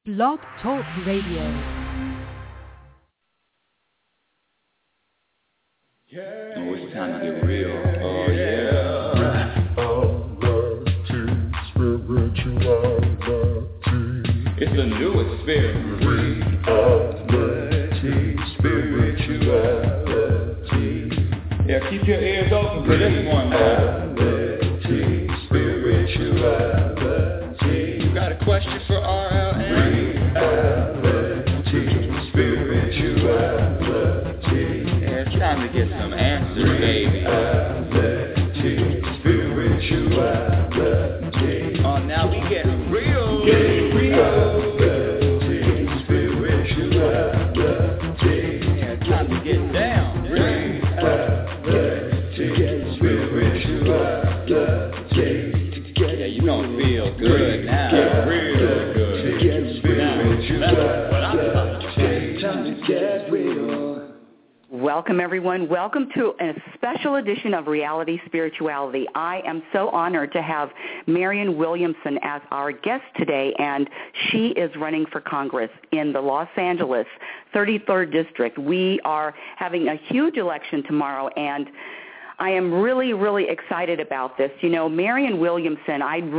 Blog Talk Radio. Oh, it's time to get real. Oh, yeah. It's the new experience. Spirituality. Yeah, keep your ears open for this one, man. Spirituality. You got a question for RLN? Spirituality. Yeah, it's time to get some answers, baby. Spirituality. Oh, now we getting real. Getting real. Spirituality. Yeah, it's time to get down. Spirituality. Yeah, you gonna feel good now. Get real good. Spirituality. That's what I'm talking about. Time to get real. Welcome, everyone. Welcome to a special edition of Reality Spirituality. I am so honored to have Marianne Williamson as our guest today, and she is running for Congress in the Los Angeles 33rd District. We are having a huge election tomorrow, and I am really, really excited about this. You know, Marianne Williamson,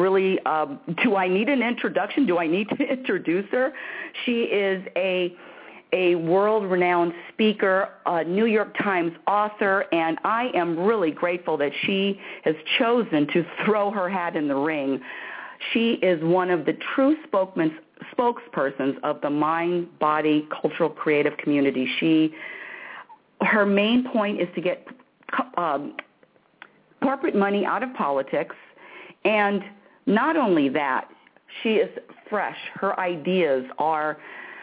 do I need an introduction? Do I need to introduce her? She is a world-renowned speaker, a New York Times author, and I am really grateful that she has chosen to throw her hat in the ring. She is one of the true spokespersons of the mind, body, cultural, creative community. Her main point is to get corporate money out of politics, and not only that, she is fresh. Her ideas are,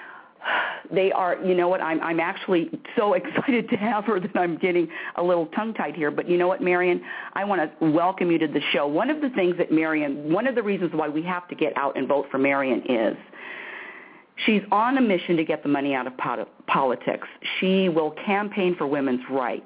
you know what, I'm actually so excited to have her that I'm getting a little tongue-tied here. But you know what, Marianne, I want to welcome you to the show. One of the reasons why we have to get out and vote for Marianne is she's on a mission to get the money out of politics. She will campaign for women's rights.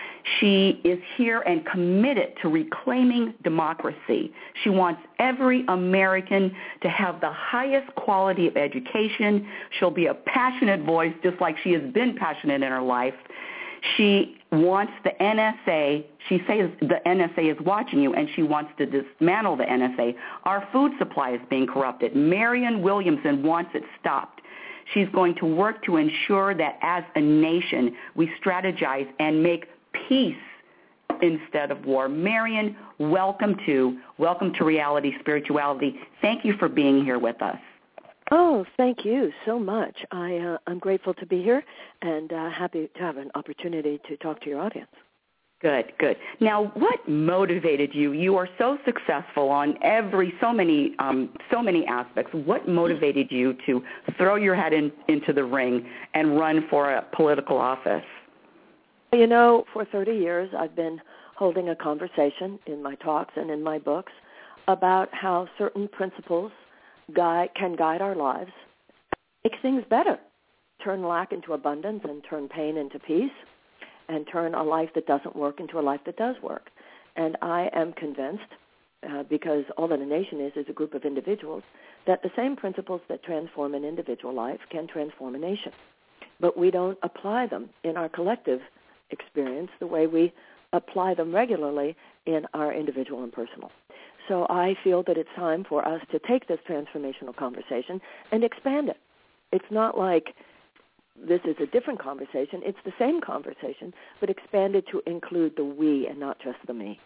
She is here and committed to reclaiming democracy. She wants every American to have the highest quality of education. She'll be a passionate voice, just like she has been passionate in her life. She wants the NSA. She says the NSA is watching you, and she wants to dismantle the NSA. Our food supply is being corrupted. Marianne Williamson wants it stopped. She's going to work to ensure that as a nation we strategize and make peace instead of war. Marianne, welcome to Reality Spirituality. Thank you for being here with us. Oh, thank you so much. I'm grateful to be here and happy to have an opportunity to talk to your audience. Good. Now, what motivated you? You are so successful on so many aspects. What motivated you to throw your head into the ring and run for a political office? You know, for 30 years I've been holding a conversation in my talks and in my books about how certain principles can guide our lives, make things better, turn lack into abundance and turn pain into peace, and turn a life that doesn't work into a life that does work. And I am convinced, because all that a nation is a group of individuals, that the same principles that transform an individual life can transform a nation. But we don't apply them in our collective experience the way we apply them regularly in our individual and personal. So I feel that it's time for us to take this transformational conversation and expand it. It's not like this is a different conversation. It's the same conversation, but expanded to include the we and not just the me.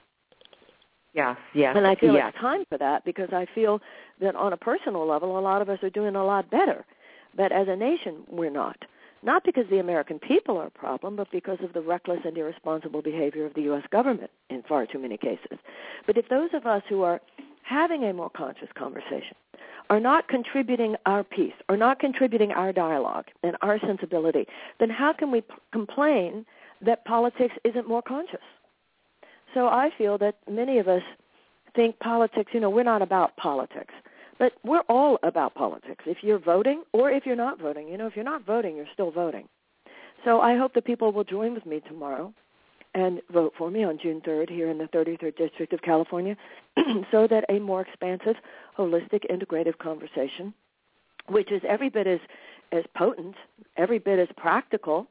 Yes. And I feel it's time for that, because I feel that on a personal level, a lot of us are doing a lot better. But as a nation, we're not. Not because the American people are a problem, but because of the reckless and irresponsible behavior of the U.S. government in far too many cases. But if those of us who are having a more conscious conversation are not contributing our piece, or not contributing our dialogue and our sensibility, then how can we complain that politics isn't more conscious? So I feel that many of us think politics, we're not about politics. But we're all about politics, if you're voting or if you're not voting. If you're not voting, you're still voting. So I hope that people will join with me tomorrow and vote for me on June 3rd here in the 33rd District of California so that a more expansive, holistic, integrative conversation which is every bit as potent, every bit as practical,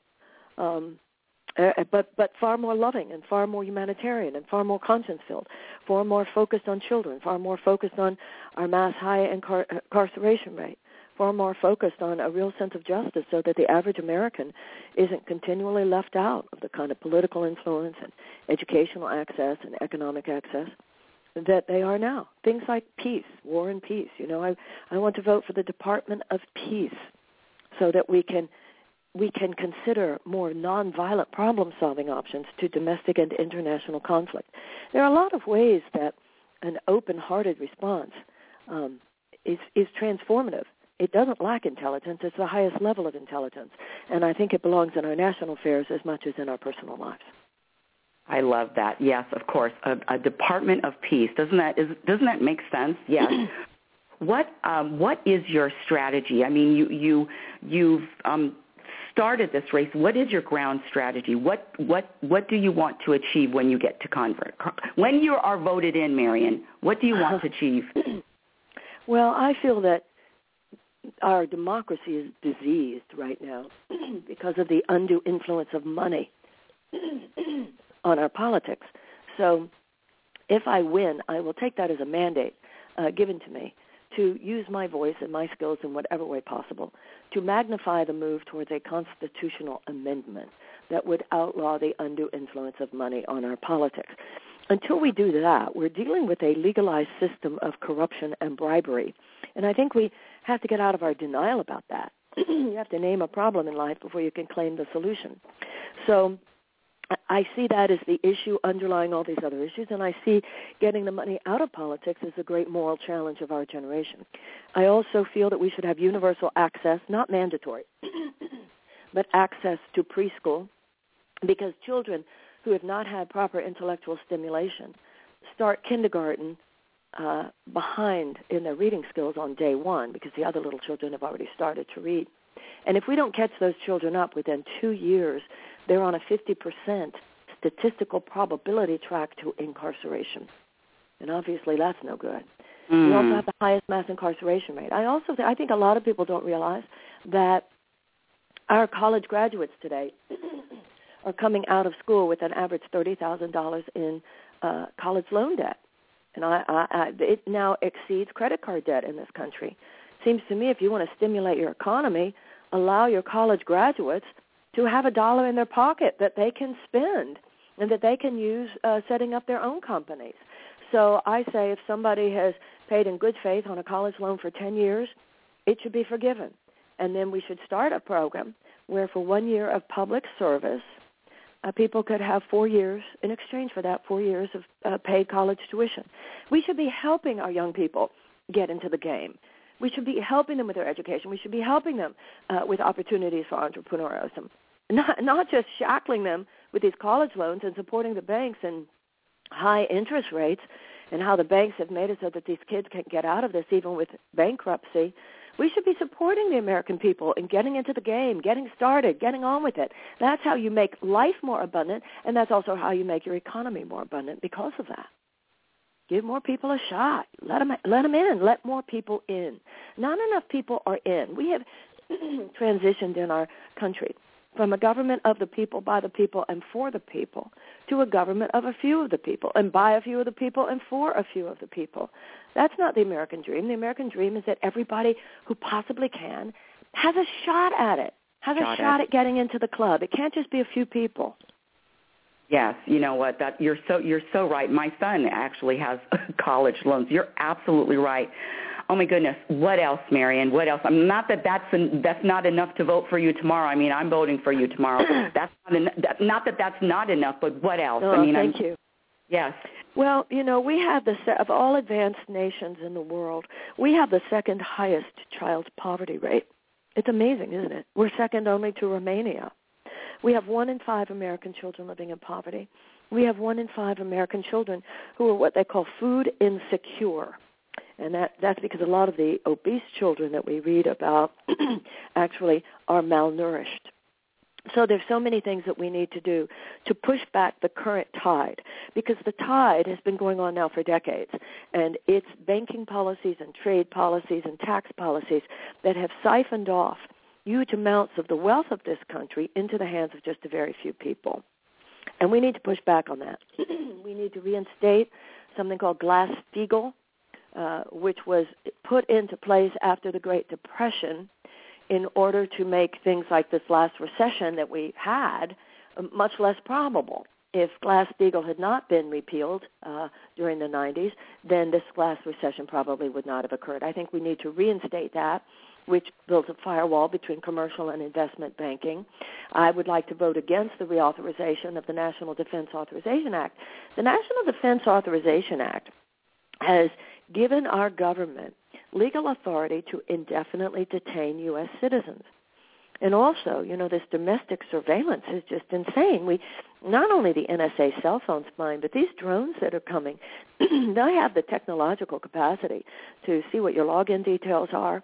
but far more loving and far more humanitarian and far more conscience-filled, far more focused on children, far more focused on our mass high incarceration rate, far more focused on a real sense of justice so that the average American isn't continually left out of the kind of political influence and educational access and economic access that they are now. Things like peace, war and peace. I want to vote for the Department of Peace so that we can consider more nonviolent problem-solving options to domestic and international conflict. There are a lot of ways that an open-hearted response is transformative. It doesn't lack intelligence. It's the highest level of intelligence. And I think it belongs in our national affairs as much as in our personal lives. I love that. Yes, of course. A Department of Peace. Doesn't that make sense? Yes. What is your strategy? I mean, you've started this race. What is your ground strategy? What do you want to achieve when you get to convert? When you are voted in, Marion, what do you want to achieve? Well, I feel that our democracy is diseased right now because of the undue influence of money on our politics. So if I win, I will take that as a mandate given to me to use my voice and my skills in whatever way possible to magnify the move towards a constitutional amendment that would outlaw the undue influence of money on our politics. Until we do that, we're dealing with a legalized system of corruption and bribery. And I think we have to get out of our denial about that. You have to name a problem in life before you can claim the solution. So I see that as the issue underlying all these other issues, and I see getting the money out of politics as a great moral challenge of our generation. I also feel that we should have universal access, not mandatory, but access to preschool, because children who have not had proper intellectual stimulation start kindergarten behind in their reading skills on day one because the other little children have already started to read. And if we don't catch those children up within 2 years, they're on a 50% statistical probability track to incarceration. And obviously that's no good. We also have the highest mass incarceration rate. I think a lot of people don't realize that our college graduates today are coming out of school with an average $30,000 in college loan debt. And it now exceeds credit card debt in this country. Seems to me if you want to stimulate your economy, allow your college graduates to have $1 in their pocket that they can spend and that they can use setting up their own companies. So I say if somebody has paid in good faith on a college loan for 10 years, it should be forgiven. And then we should start a program where for 1 year of public service, people could have 4 years in exchange for that 4 years of paid college tuition. We should be helping our young people get into the game. We should be helping them with their education. We should be helping them with opportunities for entrepreneurship, not just shackling them with these college loans and supporting the banks and high interest rates and how the banks have made it so that these kids can't get out of this even with bankruptcy. We should be supporting the American people in getting into the game, getting started, getting on with it. That's how you make life more abundant, and that's also how you make your economy more abundant because of that. Give more people a shot. Let them in. Let more people in. Not enough people are in. We have transitioned in our country from a government of the people, by the people, and for the people to a government of a few of the people and by a few of the people and for a few of the people. That's not the American dream. The American dream is that everybody who possibly can has a shot at it, has a shot at getting into the club. It can't just be a few people. Yes, you know what? You're so right. My son actually has college loans. You're absolutely right. Oh my goodness, what else, Marion? What else? Not that that's not enough to vote for you tomorrow. I mean, I'm voting for you tomorrow. Not that that's not enough, but what else? Oh, thank you. Yes. Well, we have of all advanced nations in the world, we have the second highest child poverty rate. It's amazing, isn't it? We're second only to Romania. We have 1 in 5 American children living in poverty. We have 1 in 5 American children who are what they call food insecure. And that's because a lot of the obese children that we read about actually are malnourished. So there's so many things that we need to do to push back the current tide, because the tide has been going on now for decades, and it's banking policies and trade policies and tax policies that have siphoned off huge amounts of the wealth of this country into the hands of just a very few people. And we need to push back on that. We need to reinstate something called Glass-Steagall, which was put into place after the Great Depression in order to make things like this last recession that we had much less probable. If Glass-Steagall had not been repealed during the 90s, then this last recession probably would not have occurred. I think we need to reinstate that, which builds a firewall between commercial and investment banking. I would like to vote against the reauthorization of the National Defense Authorization Act. The National Defense Authorization Act has given our government legal authority to indefinitely detain U.S. citizens. And also, this domestic surveillance is just insane. Not only the NSA cell phone spying, but these drones that are coming, they have the technological capacity to see what your login details are,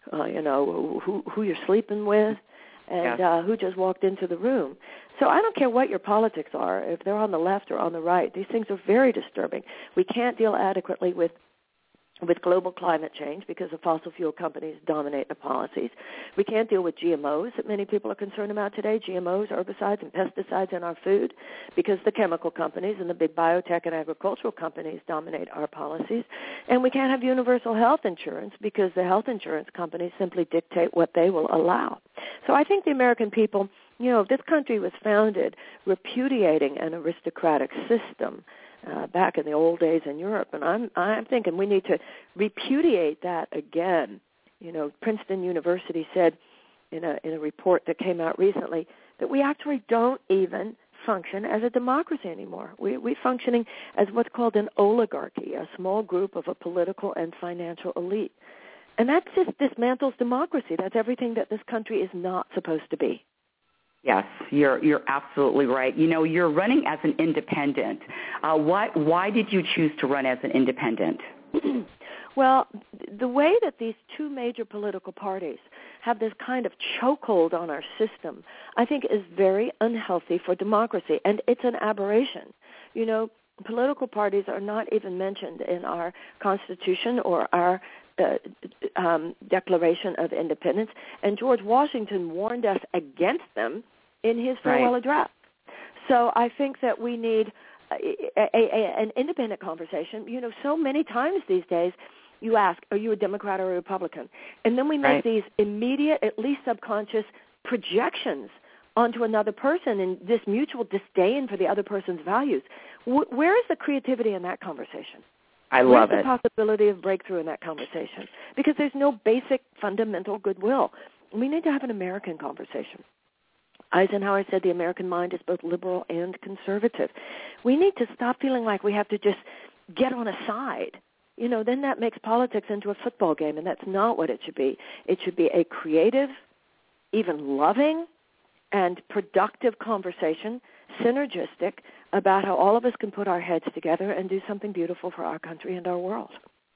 who you're sleeping with, and who just walked into the room. So I don't care what your politics are, if they're on the left or on the right. These things are very disturbing. We can't deal adequately with global climate change because the fossil fuel companies dominate the policies. We can't deal with GMOs that many people are concerned about today, GMOs, herbicides, and pesticides in our food, because the chemical companies and the big biotech and agricultural companies dominate our policies. And we can't have universal health insurance because the health insurance companies simply dictate what they will allow. So I think the American people, this country was founded repudiating an aristocratic system back in the old days in Europe, and I'm thinking we need to repudiate that again. Princeton University said in a report that came out recently that we actually don't even function as a democracy anymore. We're functioning as what's called an oligarchy, a small group of a political and financial elite. And that just dismantles democracy. That's everything that this country is not supposed to be. Yes, you're absolutely right. You're running as an independent. Why did you choose to run as an independent? Well, the way that these two major political parties have this kind of chokehold on our system, I think is very unhealthy for democracy, and it's an aberration. Political parties are not even mentioned in our Constitution or our Declaration of Independence, and George Washington warned us against them in his farewell address. So I think that we need an independent conversation. So many times these days you ask, are you a Democrat or a Republican? And then we make these immediate, at least subconscious, projections onto another person and this mutual disdain for the other person's values. Where is the creativity in that conversation? I love Where's the possibility of breakthrough in that conversation? Because there's no basic fundamental goodwill. We need to have an American conversation. Eisenhower said the American mind is both liberal and conservative. We need to stop feeling like we have to just get on a side. Then that makes politics into a football game, and that's not what it should be. It should be a creative, even loving, and productive conversation, synergistic, about how all of us can put our heads together and do something beautiful for our country and our world.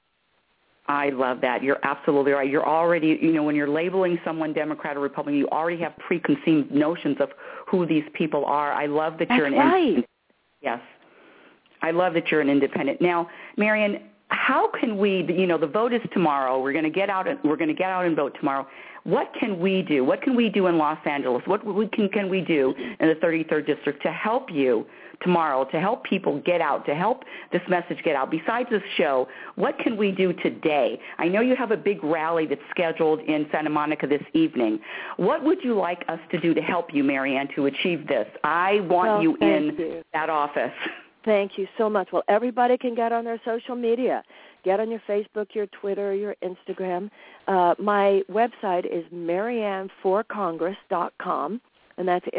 I love that. You're absolutely right. You're already, when you're labeling someone Democrat or Republican, you already have preconceived notions of who these people are. I love that you're an independent. Yes. I love that you're an independent. Now, Marian, how can we, the vote is tomorrow. We're going to get out and vote tomorrow. What can we do? What can we do in Los Angeles? What can we do in the 33rd District to help you tomorrow, to help people get out, to help this message get out? Besides this show, what can we do today? I know you have a big rally that's scheduled in Santa Monica this evening. What would you like us to do to help you, Marianne, to achieve this? I want you in that office. Thank you so much. Well, everybody can get on their social media. Get on your Facebook, your Twitter, your Instagram. My website is marianneforcongress.com, and that's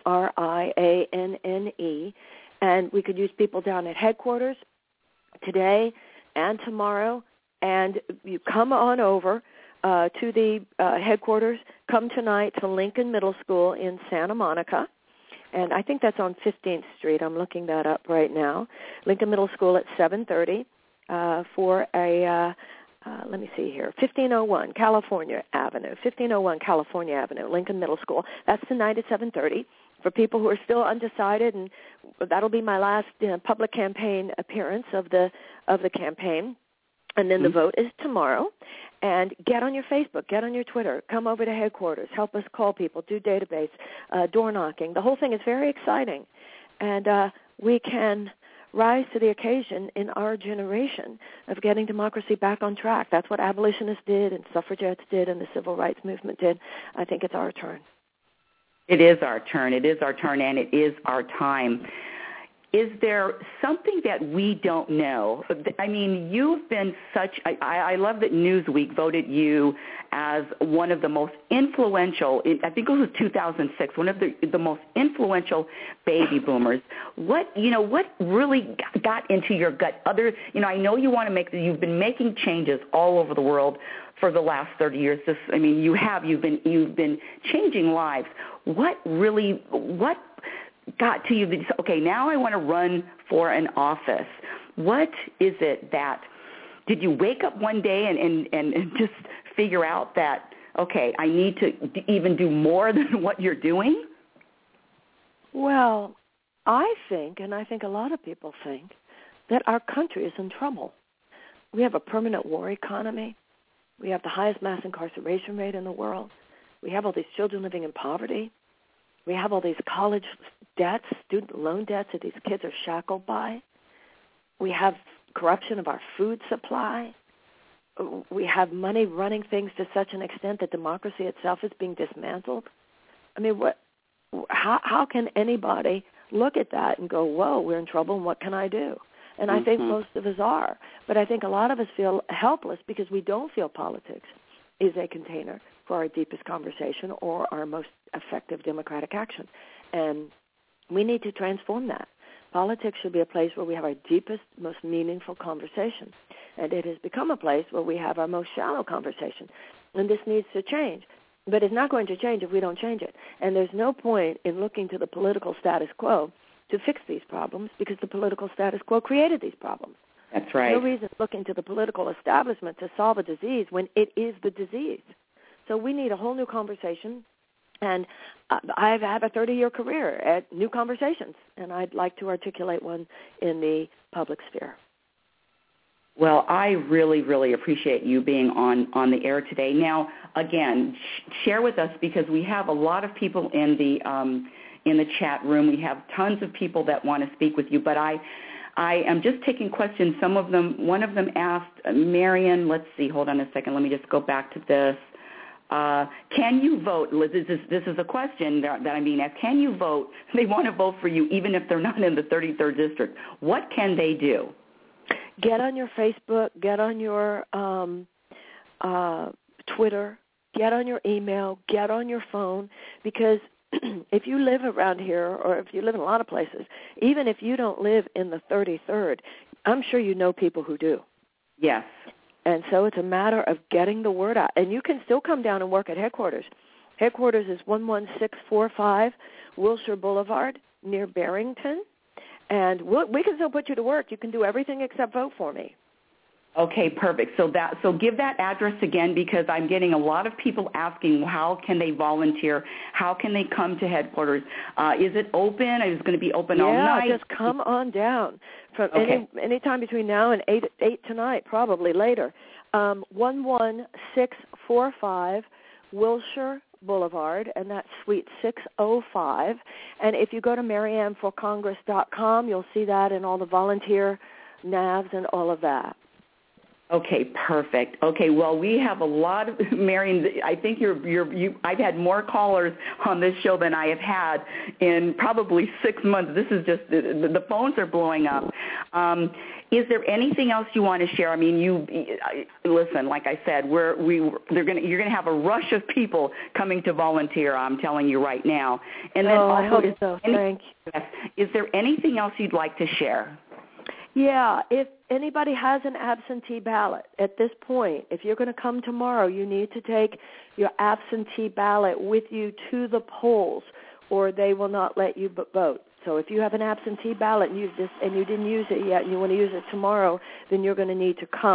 MARIANNE. And we could use people down at headquarters today and tomorrow. And you come on over to the headquarters. Come tonight to Lincoln Middle School in Santa Monica. And I think that's on 15th Street. I'm looking that up right now. Lincoln Middle School at 7:30 for a let me see here, 1501 California Avenue, Lincoln Middle School. That's tonight at 7:30. For people who are still undecided, and that'll be my last public campaign appearance of the campaign. And then the vote is tomorrow. And get on your Facebook, get on your Twitter, come over to headquarters, help us call people, do database, door knocking. The whole thing is very exciting. And we can rise to the occasion in our generation of getting democracy back on track. That's what abolitionists did and suffragettes did and the civil rights movement did. I think it's our turn. It is our turn. It is our turn, and it is our time. Is there something that we don't know? I mean, you've been I love that Newsweek voted you as one of the most influential, I think it was 2006, one of the most influential baby boomers. What really got into your gut? I know you've been making changes all over the world for the last 30 years. You've been changing lives. What got to you that, okay, now I want to run for an office? What is it that, did you wake up one day and just figure out that, okay, I need to even do more than what you're doing? Well, I think, and I think a lot of people think, that our country is in trouble. We have a permanent war economy. We have the highest mass incarceration rate in the world. We have all these children living in poverty. We have all these college debts, student loan debts that these kids are shackled by. We have corruption of our food supply. We have money running things to such an extent that democracy itself is being dismantled. I mean, how can anybody look at that and go, whoa, we're in trouble, and what can I do? And I think most of us are. But I think a lot of us feel helpless because we don't feel politics is a container for our deepest conversation or our most effective democratic action. And we need to transform that. Politics should be a place where we have our deepest, most meaningful conversation. And it has become a place where we have our most shallow conversation. And this needs to change. But it's not going to change if we don't change it. And there's no point in looking to the political status quo to fix these problems because the political status quo created these problems. That's right. There's no reason looking to the political establishment to solve a disease when it is the disease. So we need a whole new conversation. And I've had a 30-year career at new conversations, and I'd like to articulate one in the public sphere. Well, I really, really appreciate you being on the air today. Now, again, share with us, because we have a lot of people in the chat room. We have tons of people that want to speak with you, but I am just taking questions. One of them asked, Marion, let's see, hold on a second. Let me just go back to this. Can you vote? This is a question that I'm being asked. Can you vote? They want to vote for you even if they're not in the 33rd district. What can they do? Get on your Facebook, get on your Twitter, get on your email, get on your phone, because if you live around here, or if you live in a lot of places, even if you don't live in the 33rd, I'm sure you know people who do. Yes. And so it's a matter of getting the word out. And you can still come down and work at headquarters. Headquarters is 11645 Wilshire Boulevard near Barrington. And we can still put you to work. You can do everything except vote for me. Okay, perfect. So give that address again, because I'm getting a lot of people asking how can they volunteer, how can they come to headquarters. Is it open? Is it going to be open all night? Yeah, just come on down from any time between now and 8 tonight, probably later. 11645 Wilshire Boulevard, and that's Suite 605. And if you go to MarianneForCongress.com, you'll see that and all the volunteer navs and all of that. Okay, perfect. Okay, well, we have a lot of, Marion, I think I've had more callers on this show than I have had in probably 6 months. This is just, the phones are blowing up. Is there anything else you want to share? I mean, listen, like I said, you're going to have a rush of people coming to volunteer, I'm telling you right now. And then I hope so. Thank you. Is there anything else you'd like to share? Yeah, if anybody has an absentee ballot at this point, if you're going to come tomorrow, you need to take your absentee ballot with you to the polls, or they will not let you vote. So if you have an absentee ballot and you didn't use it yet and you want to use it tomorrow, then you're going to need to come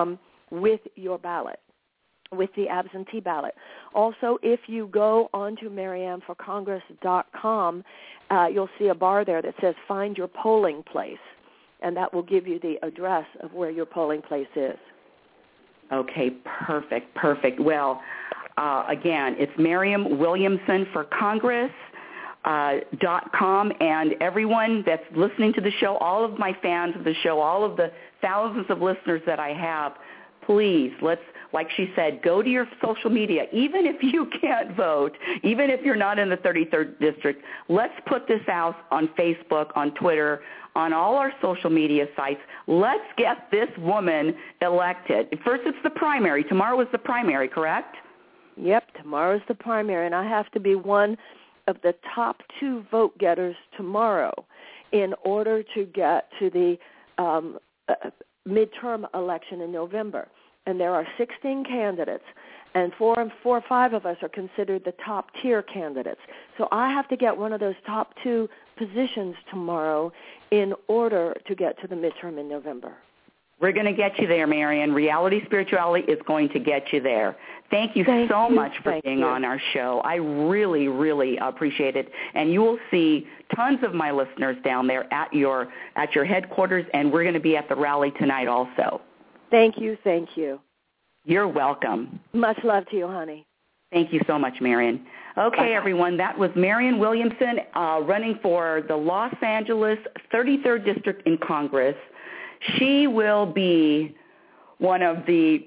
with your ballot, with the absentee ballot. Also, if you go onto MarianneForCongress.com, you'll see a bar there that says Find Your Polling Place, and that will give you the address of where your polling place is. Okay, perfect. Well, again, it's Marianne Williamson for Congress. .com, and everyone that's listening to the show, all of my fans of the show, all of the thousands of listeners that I have, please, let's, like she said, go to your social media. Even if you can't vote, even if you're not in the 33rd District, let's put this out on Facebook, on Twitter, on all our social media sites. Let's get this woman elected. First, it's the primary. Tomorrow is the primary, correct? Yep, tomorrow's the primary, and I have to be one of the top 2 vote getters tomorrow in order to get to the midterm election in November. And there are 16 candidates, and 4 or 5 of us are considered the top-tier candidates. So I have to get one of those top 2 positions tomorrow in order to get to the midterm in November. We're going to get you there, Marianne. Reality Spirituality is going to get you there. Thank you so much for being on our show. I really, really appreciate it. And you will see tons of my listeners down there at your headquarters, and we're going to be at the rally tonight also. Thank you. You're welcome. Much love to you, honey. Thank you so much, Marianne. Okay, bye-bye. Everyone, that was Marianne Williamson running for the Los Angeles 33rd District in Congress. She will be one of the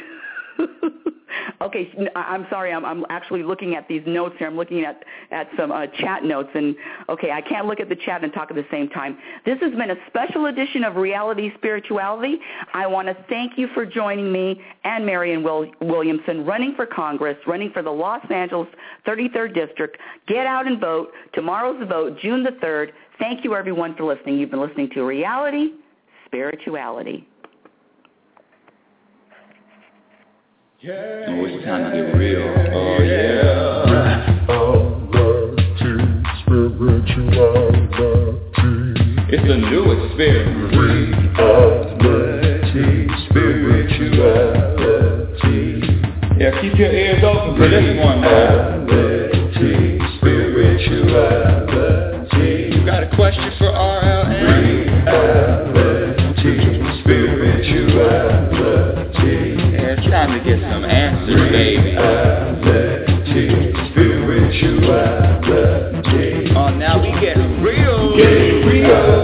okay, I'm sorry. I'm actually looking at these notes here. I'm looking at some chat notes. And, okay, I can't look at the chat and talk at the same time. This has been a special edition of Reality Spirituality. I want to thank you for joining me and Marianne Williamson running for Congress, running for the Los Angeles 33rd District. Get out and vote. Tomorrow's the vote, June the 3rd. Thank you, everyone, for listening. You've been listening to Reality Spirituality. Yeah. Oh, it's time to get real. Oh, yeah. It's the new experience. Spirituality. Yeah, keep your ears open for this one, man. Spirituality. You got a question for RLN? Spirituality. Yeah, it's time to get some answers, baby. Spirituality. Oh, now we getting real.